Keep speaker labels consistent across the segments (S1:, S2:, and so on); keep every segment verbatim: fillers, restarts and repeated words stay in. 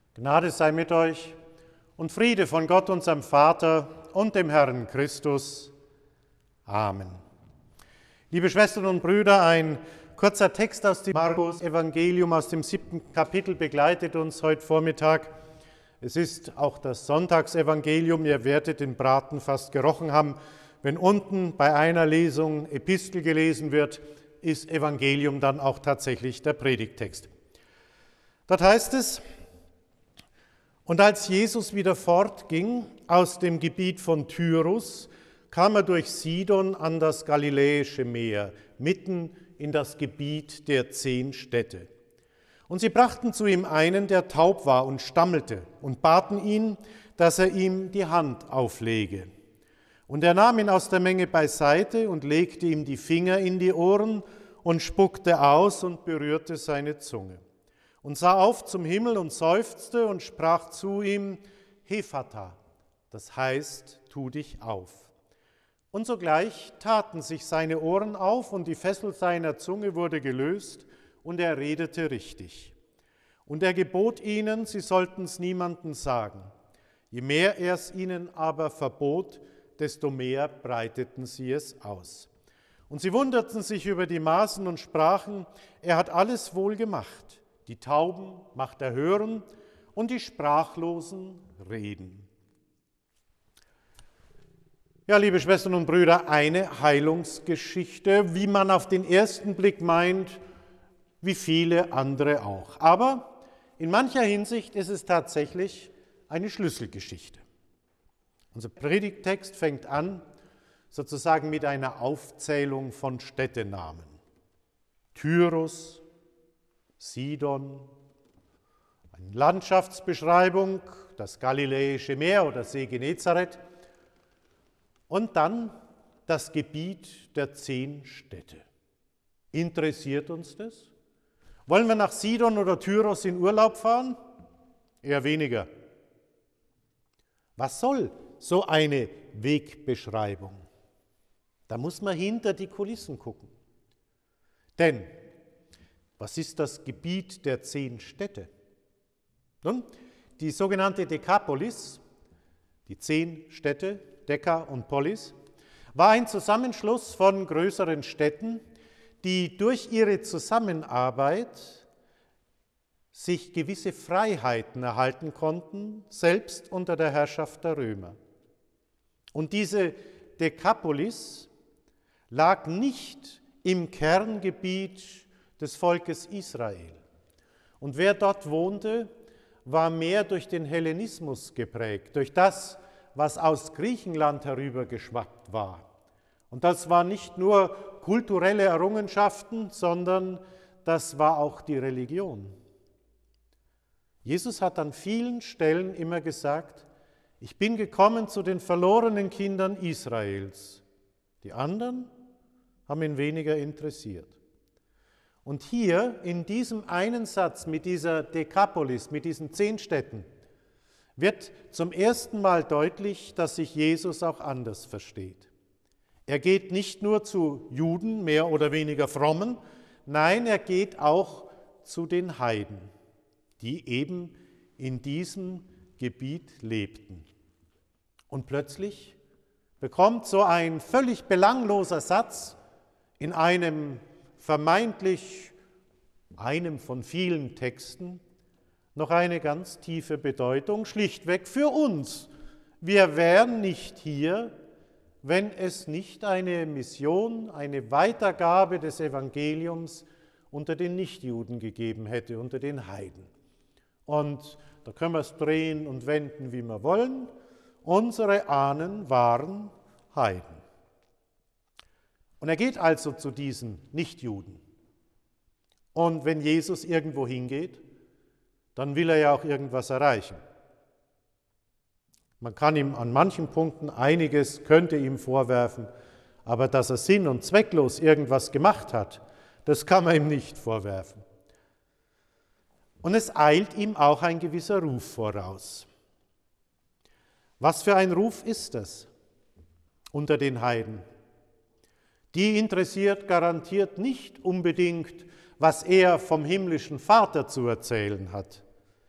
S1: Gnade sei mit euch und Friede von Gott, unserem Vater und dem Herrn Christus. Amen. Liebe Schwestern und Brüder, ein kurzer Text aus dem Markus-Evangelium aus dem siebten Kapitel begleitet uns heute Vormittag. Es ist auch das Sonntagsevangelium. Ihr werdet den Braten fast gerochen haben. Wenn unten bei einer Lesung Epistel gelesen wird, ist Evangelium dann auch tatsächlich der Predigttext. Dort heißt es: Und als Jesus wieder fortging aus dem Gebiet von Tyrus, kam er durch Sidon an das Galiläische Meer, mitten in das Gebiet der zehn Städte. Und sie brachten zu ihm einen, der taub war und stammelte, und baten ihn, dass er ihm die Hand auflege. Und er nahm ihn aus der Menge beiseite und legte ihm die Finger in die Ohren und spuckte aus und berührte seine Zunge. Und sah auf zum Himmel und seufzte und sprach zu ihm: Hephata, das heißt, tu dich auf. Und sogleich taten sich seine Ohren auf und die Fessel seiner Zunge wurde gelöst und er redete richtig. Und er gebot ihnen, sie sollten es niemandem sagen. Je mehr er es ihnen aber verbot, desto mehr breiteten sie es aus. Und sie wunderten sich über die Maßen und sprachen: Er hat alles wohl gemacht. Die Tauben macht er hören und die Sprachlosen reden. Ja, liebe Schwestern und Brüder, eine Heilungsgeschichte, wie man auf den ersten Blick meint, wie viele andere auch. Aber in mancher Hinsicht ist es tatsächlich eine Schlüsselgeschichte. Unser Predigttext fängt an sozusagen mit einer Aufzählung von Städtenamen. Tyrus, Sidon, eine Landschaftsbeschreibung, das Galiläische Meer oder See Genezareth und dann das Gebiet der zehn Städte. Interessiert uns das? Wollen wir nach Sidon oder Tyrus in Urlaub fahren? Eher weniger. Was soll so eine Wegbeschreibung? Da muss man hinter die Kulissen gucken. Denn was ist das Gebiet der zehn Städte? Nun, die sogenannte Dekapolis, die zehn Städte, Deka und Polis, war ein Zusammenschluss von größeren Städten, die durch ihre Zusammenarbeit sich gewisse Freiheiten erhalten konnten, selbst unter der Herrschaft der Römer. Und diese Dekapolis lag nicht im Kerngebiet des Volkes Israel. Und wer dort wohnte, war mehr durch den Hellenismus geprägt, durch das, was aus Griechenland herübergeschwappt war. Und das waren nicht nur kulturelle Errungenschaften, sondern das war auch die Religion. Jesus hat an vielen Stellen immer gesagt: Ich bin gekommen zu den verlorenen Kindern Israels. Die anderen haben ihn weniger interessiert. Und hier in diesem einen Satz mit dieser Dekapolis, mit diesen zehn Städten, wird zum ersten Mal deutlich, dass sich Jesus auch anders versteht. Er geht nicht nur zu Juden, mehr oder weniger frommen, nein, er geht auch zu den Heiden, die eben in diesem Gebiet lebten. Und plötzlich bekommt so ein völlig belangloser Satz in einem vermeintlich einem von vielen Texten noch eine ganz tiefe Bedeutung, schlichtweg für uns. Wir wären nicht hier, wenn es nicht eine Mission, eine Weitergabe des Evangeliums unter den Nichtjuden gegeben hätte, unter den Heiden. Und da können wir es drehen und wenden, wie wir wollen. Unsere Ahnen waren Heiden. Und er geht also zu diesen Nichtjuden. Und wenn Jesus irgendwo hingeht, dann will er ja auch irgendwas erreichen. Man kann ihm an manchen Punkten einiges, könnte ihm vorwerfen, aber dass er sinn- und zwecklos irgendwas gemacht hat, das kann man ihm nicht vorwerfen. Und es eilt ihm auch ein gewisser Ruf voraus. Was für ein Ruf ist das unter den Heiden? Die interessiert garantiert nicht unbedingt, was er vom himmlischen Vater zu erzählen hat.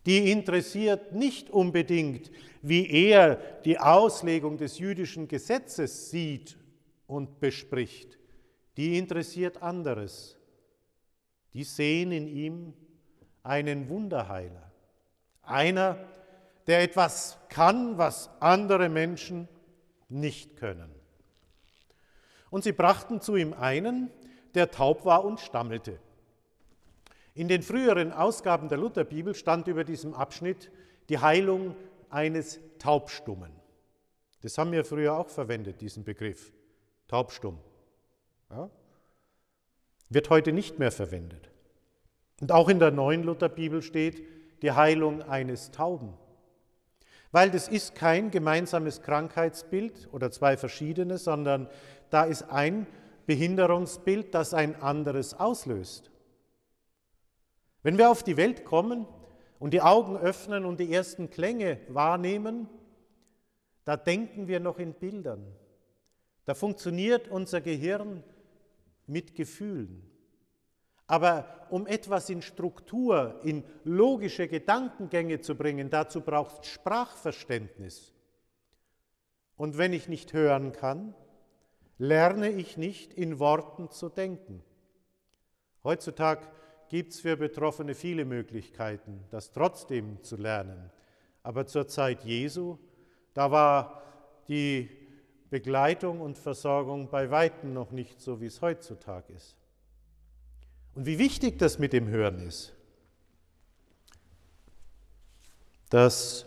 S1: Die interessiert nicht unbedingt, wie er die Auslegung des jüdischen Gesetzes sieht und bespricht. Die interessiert anderes. Die sehen in ihm einen Wunderheiler. Einer, der etwas kann, was andere Menschen nicht können. Und sie brachten zu ihm einen, der taub war und stammelte. In den früheren Ausgaben der Lutherbibel stand über diesem Abschnitt die Heilung eines Taubstummen. Das haben wir früher auch verwendet, diesen Begriff, taubstumm. Ja? Wird heute nicht mehr verwendet. Und auch in der neuen Lutherbibel steht die Heilung eines Tauben. Weil das ist kein gemeinsames Krankheitsbild oder zwei verschiedene, sondern da ist ein Behinderungsbild, das ein anderes auslöst. Wenn wir auf die Welt kommen und die Augen öffnen und die ersten Klänge wahrnehmen, da denken wir noch in Bildern. Da funktioniert unser Gehirn mit Gefühlen. Aber um etwas in Struktur, in logische Gedankengänge zu bringen, dazu braucht es Sprachverständnis. Und wenn ich nicht hören kann, lerne ich nicht in Worten zu denken. Heutzutage gibt es für Betroffene viele Möglichkeiten, das trotzdem zu lernen. Aber zur Zeit Jesu, da war die Begleitung und Versorgung bei Weitem noch nicht so, wie es heutzutage ist. Und wie wichtig das mit dem Hören ist, das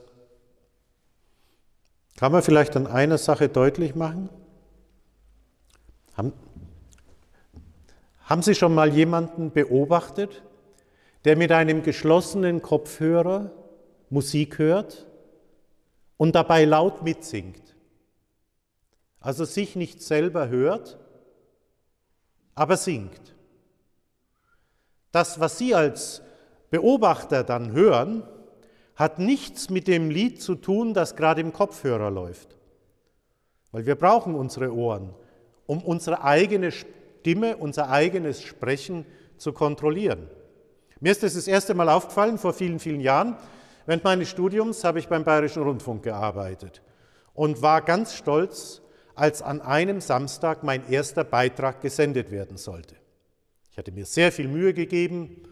S1: kann man vielleicht an einer Sache deutlich machen. Haben, haben Sie schon mal jemanden beobachtet, der mit einem geschlossenen Kopfhörer Musik hört und dabei laut mitsingt? Also sich nicht selber hört, aber singt. Das, was Sie als Beobachter dann hören, hat nichts mit dem Lied zu tun, das gerade im Kopfhörer läuft. Weil wir brauchen unsere Ohren, um unsere eigene Stimme, unser eigenes Sprechen zu kontrollieren. Mir ist das das erste Mal aufgefallen, vor vielen, vielen Jahren. Während meines Studiums habe ich beim Bayerischen Rundfunk gearbeitet und war ganz stolz, als an einem Samstag mein erster Beitrag gesendet werden sollte. Ich hatte mir sehr viel Mühe gegeben,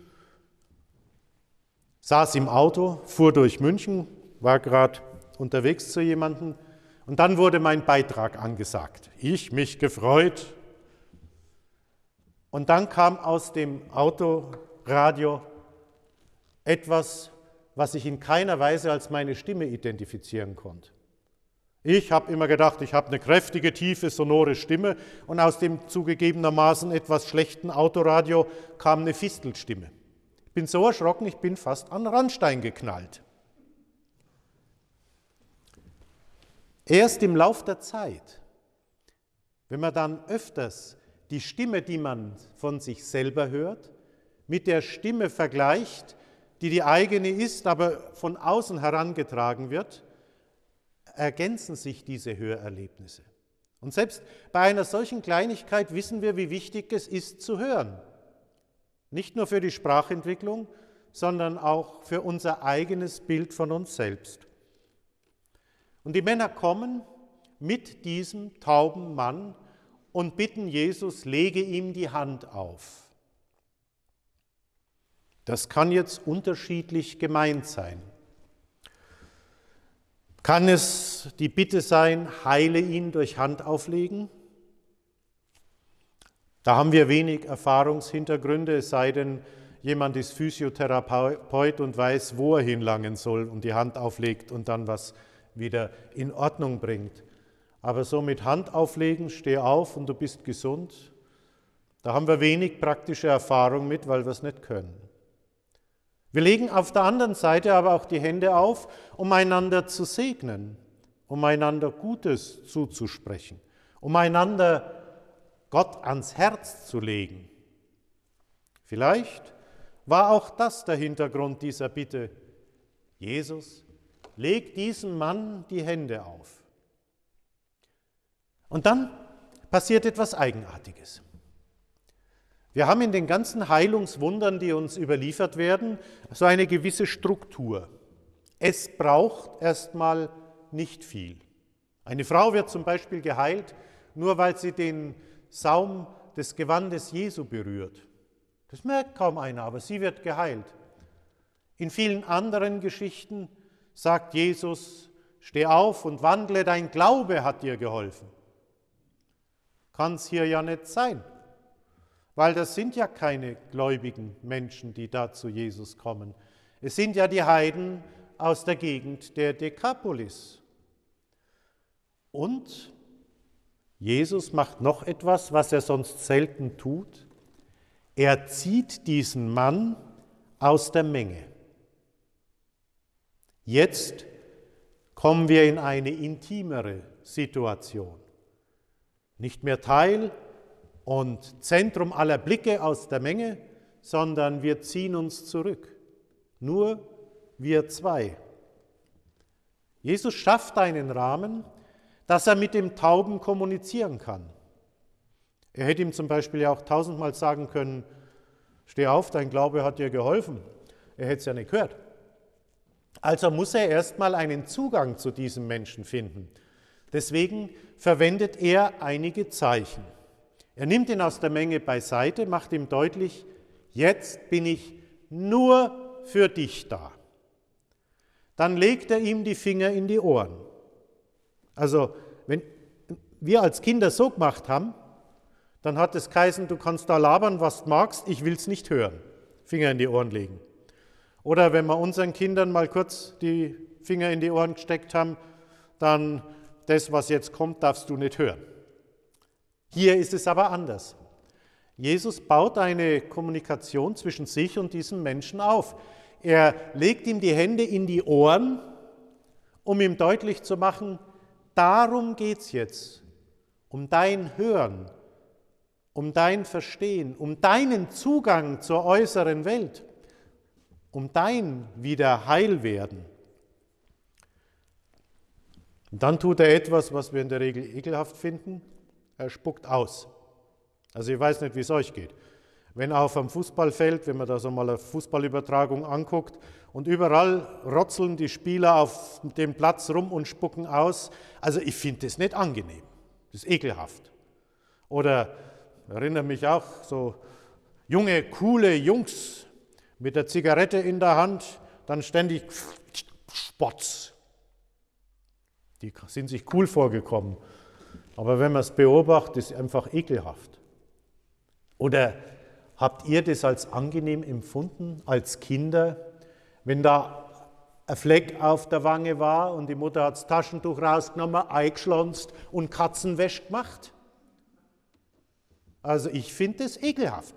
S1: saß im Auto, fuhr durch München, war gerade unterwegs zu jemandem und dann wurde mein Beitrag angesagt. Ich mich gefreut. Und dann kam aus dem Autoradio etwas, was ich in keiner Weise als meine Stimme identifizieren konnte. Ich habe immer gedacht, ich habe eine kräftige, tiefe, sonore Stimme und aus dem zugegebenermaßen etwas schlechten Autoradio kam eine Fistelstimme. Ich bin so erschrocken, ich bin fast an den Randstein geknallt. Erst im Lauf der Zeit, wenn man dann öfters die Stimme, die man von sich selber hört, mit der Stimme vergleicht, die die eigene ist, aber von außen herangetragen wird, ergänzen sich diese Hörerlebnisse. Und selbst bei einer solchen Kleinigkeit wissen wir, wie wichtig es ist zu hören. Nicht nur für die Sprachentwicklung, sondern auch für unser eigenes Bild von uns selbst. Und die Männer kommen mit diesem tauben Mann und bitten Jesus, lege ihm die Hand auf. Das kann jetzt unterschiedlich gemeint sein. Kann es die Bitte sein, heile ihn durch Handauflegen? Da haben wir wenig Erfahrungshintergründe, es sei denn, jemand ist Physiotherapeut und weiß, wo er hinlangen soll und die Hand auflegt und dann was wieder in Ordnung bringt. Aber so mit Handauflegen, steh auf und du bist gesund, da haben wir wenig praktische Erfahrung mit, weil wir es nicht können. Wir legen auf der anderen Seite aber auch die Hände auf, um einander zu segnen, um einander Gutes zuzusprechen, um einander Gott ans Herz zu legen. Vielleicht war auch das der Hintergrund dieser Bitte. Jesus, leg diesem Mann die Hände auf. Und dann passiert etwas Eigenartiges. Wir haben in den ganzen Heilungswundern, die uns überliefert werden, so eine gewisse Struktur. Es braucht erstmal nicht viel. Eine Frau wird zum Beispiel geheilt, nur weil sie den Saum des Gewandes Jesu berührt. Das merkt kaum einer, aber sie wird geheilt. In vielen anderen Geschichten sagt Jesus, steh auf und wandle, dein Glaube hat dir geholfen. Kann es hier ja nicht sein, weil das sind ja keine gläubigen Menschen, die da zu Jesus kommen. Es sind ja die Heiden aus der Gegend der Dekapolis. Und Jesus macht noch etwas, was er sonst selten tut. Er zieht diesen Mann aus der Menge. Jetzt kommen wir in eine intimere Situation. Nicht mehr Teil und Zentrum aller Blicke aus der Menge, sondern wir ziehen uns zurück. Nur wir zwei. Jesus schafft einen Rahmen, dass er mit dem Tauben kommunizieren kann. Er hätte ihm zum Beispiel ja auch tausendmal sagen können, steh auf, dein Glaube hat dir geholfen. Er hätte es ja nicht gehört. Also muss er erstmal einen Zugang zu diesem Menschen finden. Deswegen verwendet er einige Zeichen. Er nimmt ihn aus der Menge beiseite, macht ihm deutlich, jetzt bin ich nur für dich da. Dann legt er ihm die Finger in die Ohren. Also, wenn wir als Kinder so gemacht haben, dann hat es geheißen, du kannst da labern, was du magst, ich will es nicht hören. Finger in die Ohren legen. Oder wenn wir unseren Kindern mal kurz die Finger in die Ohren gesteckt haben, dann das, was jetzt kommt, darfst du nicht hören. Hier ist es aber anders. Jesus baut eine Kommunikation zwischen sich und diesem Menschen auf. Er legt ihm die Hände in die Ohren, um ihm deutlich zu machen, darum geht es jetzt, um dein Hören, um dein Verstehen, um deinen Zugang zur äußeren Welt, um dein Wiederheilwerden. Und dann tut er etwas, was wir in der Regel ekelhaft finden, er spuckt aus. Also ich weiß nicht, wie es euch geht. Wenn auf einem Fußballfeld, wenn man da so mal eine Fußballübertragung anguckt und überall rotzeln die Spieler auf dem Platz rum und spucken aus, also ich finde das nicht angenehm, das ist ekelhaft. Oder, ich erinnere mich auch, so junge, coole Jungs mit der Zigarette in der Hand, dann ständig Spotz. Die sind sich cool vorgekommen, aber wenn man es beobachtet, ist es einfach ekelhaft. Oder habt ihr das als angenehm empfunden, als Kinder, wenn da ein Fleck auf der Wange war und die Mutter hat das Taschentuch rausgenommen, eingeschlonzt und Katzenwäsche gemacht? Also ich finde es ekelhaft.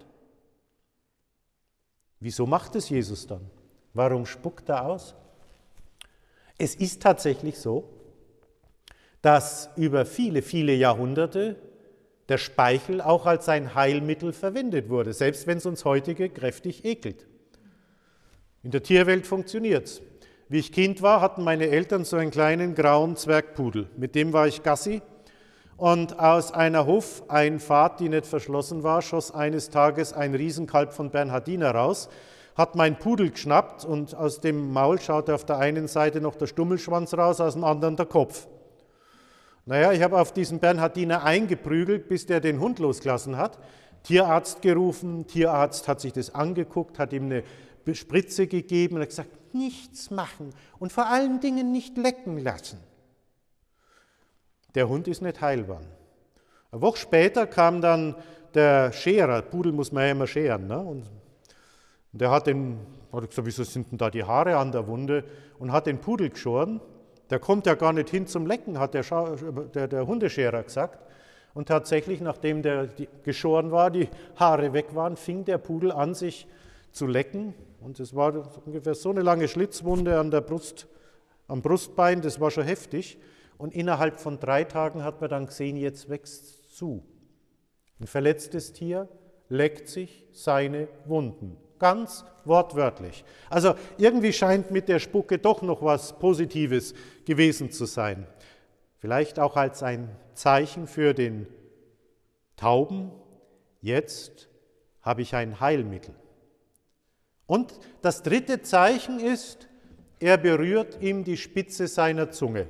S1: Wieso macht es Jesus dann? Warum spuckt er aus? Es ist tatsächlich so, dass über viele, viele Jahrhunderte der Speichel auch als ein Heilmittel verwendet wurde, selbst wenn es uns heutige kräftig ekelt. In der Tierwelt funktioniert es. Wie ich Kind war, hatten meine Eltern so einen kleinen grauen Zwergpudel. Mit dem war ich Gassi und aus einer Hofeinfahrt, die nicht verschlossen war, schoss eines Tages ein Riesenkalb von Bernhardiner raus, hat mein Pudel geschnappt und aus dem Maul schaute auf der einen Seite noch der Stummelschwanz raus, aus dem anderen der Kopf. Naja, ich habe auf diesen Bernhardiner eingeprügelt, bis der den Hund losgelassen hat. Tierarzt gerufen, Tierarzt hat sich das angeguckt, hat ihm eine Spritze gegeben und hat gesagt, nichts machen und vor allen Dingen nicht lecken lassen. Der Hund ist nicht heilbar. Eine Woche später kam dann der Scherer, Pudel muss man ja immer scheren, ne? Und der hat, den, hat gesagt, wieso sind denn da die Haare an der Wunde? Und hat den Pudel geschoren. Der kommt ja gar nicht hin zum Lecken, hat der, Scha der, der Hundescherer gesagt. Und tatsächlich, nachdem der die, geschoren war, die Haare weg waren, fing der Pudel an, sich zu lecken. Und es war ungefähr so eine lange Schlitzwunde an der Brust, am Brustbein, das war schon heftig. Und innerhalb von drei Tagen hat man dann gesehen, jetzt wächst es zu. Ein verletztes Tier leckt sich seine Wunden. Ganz wortwörtlich. Also irgendwie scheint mit der Spucke doch noch was Positives gewesen zu sein. Vielleicht auch als ein Zeichen für den Tauben. Jetzt habe ich ein Heilmittel. Und das dritte Zeichen ist, er berührt ihm die Spitze seiner Zunge.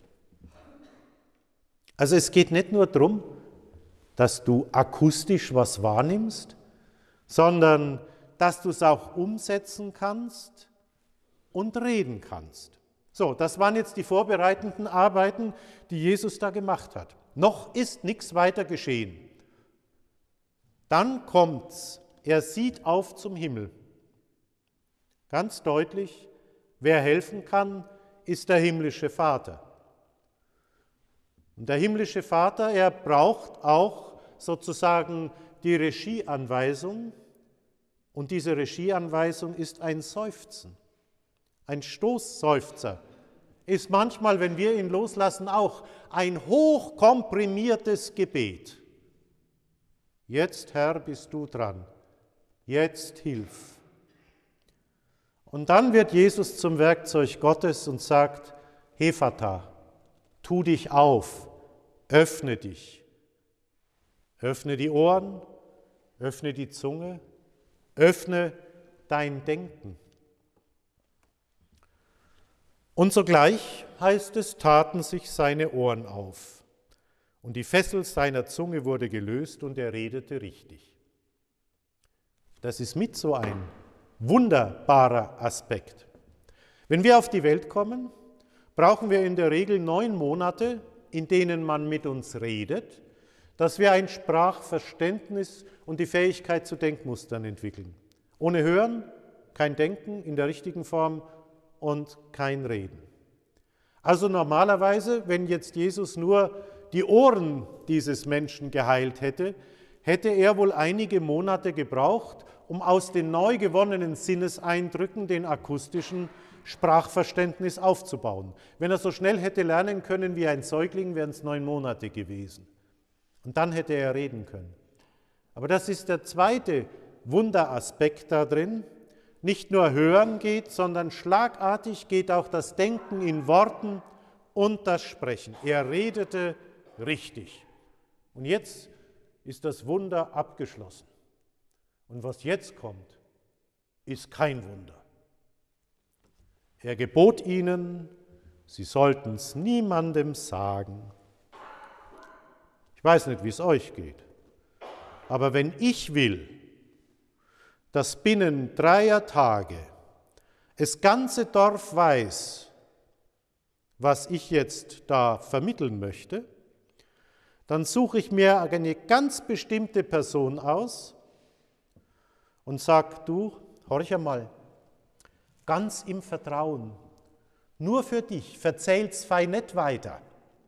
S1: Also es geht nicht nur darum, dass du akustisch was wahrnimmst, sondern dass du es auch umsetzen kannst und reden kannst. So, das waren jetzt die vorbereitenden Arbeiten, die Jesus da gemacht hat. Noch ist nichts weiter geschehen. Dann kommt's. Er sieht auf zum Himmel. Ganz deutlich, wer helfen kann, ist der himmlische Vater. Und der himmlische Vater, er braucht auch sozusagen die Regieanweisung. Und diese Regieanweisung ist ein Seufzen, ein Stoßseufzer. Ist manchmal, wenn wir ihn loslassen, auch ein hochkomprimiertes Gebet. Jetzt, Herr, bist du dran. Jetzt hilf. Und dann wird Jesus zum Werkzeug Gottes und sagt, Hephata, tu dich auf, öffne dich. Öffne die Ohren, öffne die Zunge, öffne dein Denken. Und sogleich, heißt es, taten sich seine Ohren auf. Und die Fessel seiner Zunge wurde gelöst und er redete richtig. Das ist mit so ein wunderbarer Aspekt. Wenn wir auf die Welt kommen, brauchen wir in der Regel neun Monate, in denen man mit uns redet, dass wir ein Sprachverständnis und die Fähigkeit zu Denkmustern entwickeln. Ohne Hören, kein Denken in der richtigen Form und kein Reden. Also normalerweise, wenn jetzt Jesus nur die Ohren dieses Menschen geheilt hätte, hätte er wohl einige Monate gebraucht, um aus den neu gewonnenen Sinneseindrücken den akustischen Sprachverständnis aufzubauen. Wenn er so schnell hätte lernen können wie ein Säugling, wären es neun Monate gewesen. Und dann hätte er reden können. Aber das ist der zweite Wunderaspekt da drin. Nicht nur Hören geht, sondern schlagartig geht auch das Denken in Worten und das Sprechen. Er redete richtig. Und jetzt ist das Wunder abgeschlossen. Und was jetzt kommt, ist kein Wunder. Er gebot ihnen, sie sollten es niemandem sagen. Ich weiß nicht, wie es euch geht, aber wenn ich will, dass binnen dreier Tage das ganze Dorf weiß, was ich jetzt da vermitteln möchte, dann suche ich mir eine ganz bestimmte Person aus und sage, du, horch einmal, ganz im Vertrauen, nur für dich, verzähl's fein nicht weiter.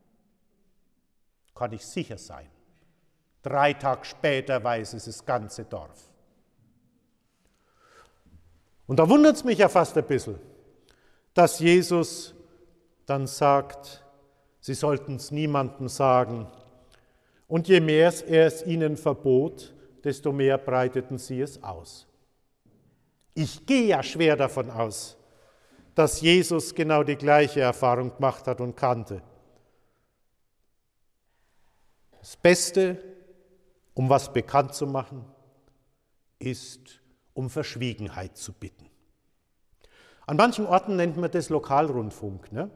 S1: Kann ich sicher sein. Drei Tage später weiß es das ganze Dorf. Und da wundert es mich ja fast ein bisschen, dass Jesus dann sagt, sie sollten es niemandem sagen. Und je mehr er es ihnen verbot, desto mehr breiteten sie es aus. Ich gehe ja schwer davon aus, dass Jesus genau die gleiche Erfahrung gemacht hat und kannte. Das Beste, um was bekannt zu machen, ist, um Verschwiegenheit zu bitten. An manchen Orten nennt man das Lokalrundfunk, ne?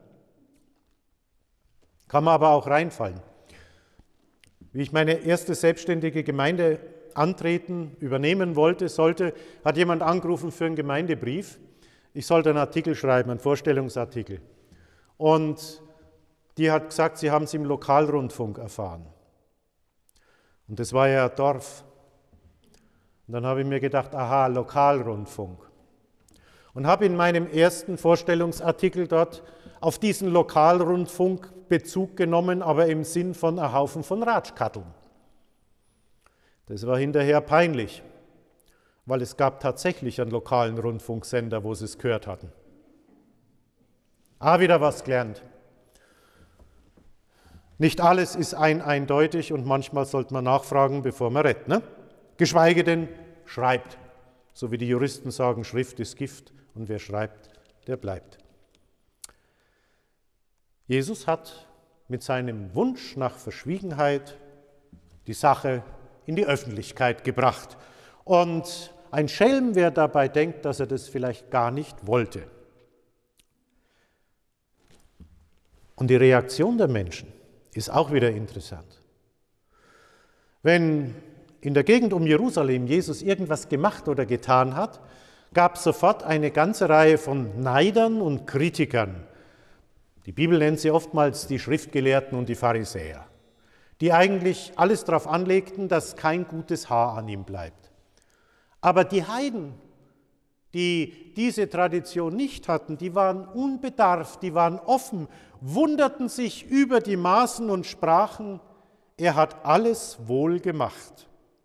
S1: Kann man aber auch reinfallen. Wie ich meine erste selbstständige Gemeinde antreten, übernehmen wollte, sollte, hat jemand angerufen für einen Gemeindebrief. Ich sollte einen Artikel schreiben, einen Vorstellungsartikel. Und die hat gesagt, sie haben es im Lokalrundfunk erfahren. Und das war ja ein Dorf. Und dann habe ich mir gedacht, aha, Lokalrundfunk. Und habe in meinem ersten Vorstellungsartikel dort auf diesen Lokalrundfunk Bezug genommen, aber im Sinn von einem Haufen von Ratschkatteln. Das war hinterher peinlich, weil es gab tatsächlich einen lokalen Rundfunksender, wo sie es gehört hatten. Ah, wieder was gelernt. Nicht alles ist ein eindeutig und manchmal sollte man nachfragen, bevor man redet, ne? Geschweige denn schreibt. So wie die Juristen sagen, Schrift ist Gift und wer schreibt, der bleibt. Jesus hat mit seinem Wunsch nach Verschwiegenheit die Sache in die Öffentlichkeit gebracht. Und ein Schelm, wer dabei denkt, dass er das vielleicht gar nicht wollte. Und die Reaktion der Menschen ist auch wieder interessant. Wenn in der Gegend um Jerusalem Jesus irgendwas gemacht oder getan hat, gab es sofort eine ganze Reihe von Neidern und Kritikern. Die Bibel nennt sie oftmals die Schriftgelehrten und die Pharisäer, die eigentlich alles darauf anlegten, dass kein gutes Haar an ihm bleibt. Aber die Heiden, die diese Tradition nicht hatten, die waren unbedarft, die waren offen, wunderten sich über die Maßen und sprachen, er hat alles wohl gemacht.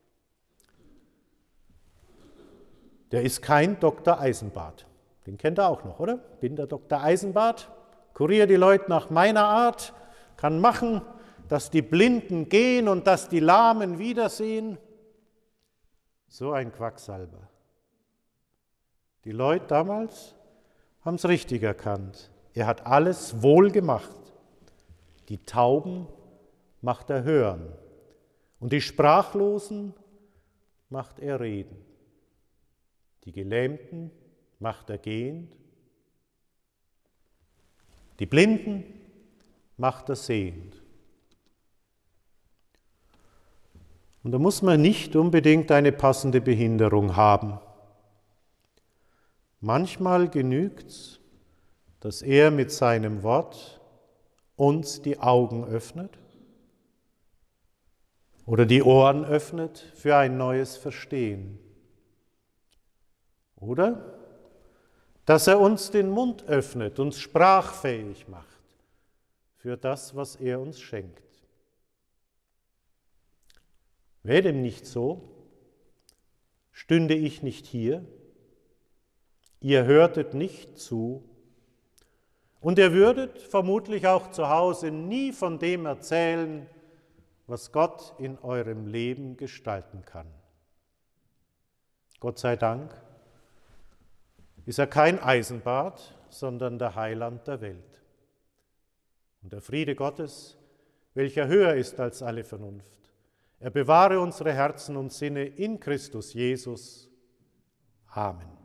S1: Der ist kein Doktor Eisenbart. Den kennt ihr auch noch, oder? Bin der Doktor Eisenbart, kuriere die Leute nach meiner Art, kann machen, dass die Blinden gehen und dass die Lahmen wiedersehen. So ein Quacksalber. Die Leute damals haben es richtig erkannt. Er hat alles wohl gemacht. Die Tauben macht er hören und die Sprachlosen macht er reden. Die Gelähmten macht er gehend. Die Blinden macht er sehend. Und da muss man nicht unbedingt eine passende Behinderung haben. Manchmal genügt es, dass er mit seinem Wort uns die Augen öffnet oder die Ohren öffnet für ein neues Verstehen. Oder dass er uns den Mund öffnet, uns sprachfähig macht für das, was er uns schenkt. Wäre dem nicht so, stünde ich nicht hier, ihr hörtet nicht zu und ihr würdet vermutlich auch zu Hause nie von dem erzählen, was Gott in eurem Leben gestalten kann. Gott sei Dank ist er kein Eisenbart, sondern der Heiland der Welt. Und der Friede Gottes, welcher höher ist als alle Vernunft, er bewahre unsere Herzen und Sinne in Christus Jesus. Amen.